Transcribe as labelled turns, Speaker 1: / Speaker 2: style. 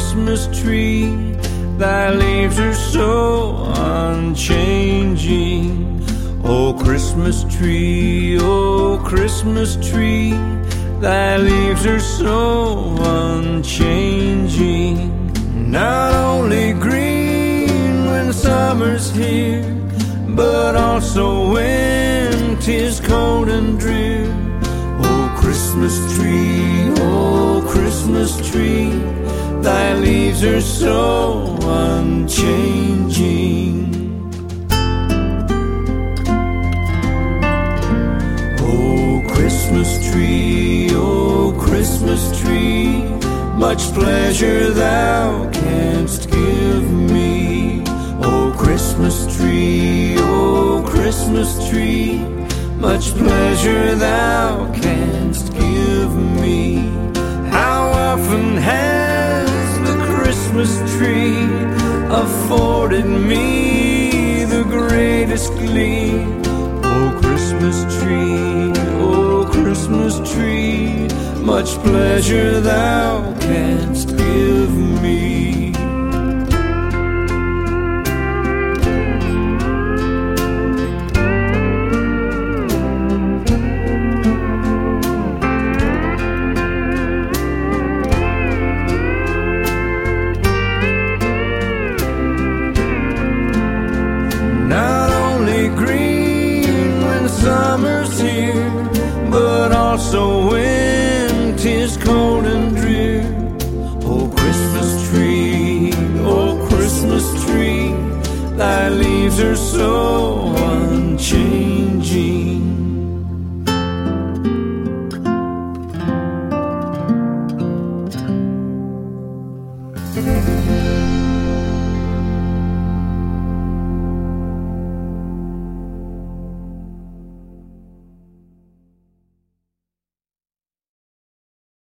Speaker 1: Christmas tree, thy leaves are so unchanging. Oh Christmas tree, thy leaves are so unchanging. Not only green when summer's here, but also when 'tis cold and drear. Oh Christmas tree, thy leaves are so unchanging. Oh Christmas tree, much pleasure thou canst give me. Oh Christmas tree, much pleasure thou canst give me. How often has the Christmas tree afforded me the greatest glee? Oh Christmas tree, much pleasure thou canst give me. Summer's here, but also when 'tis cold and drear. Oh Christmas tree, thy leaves are so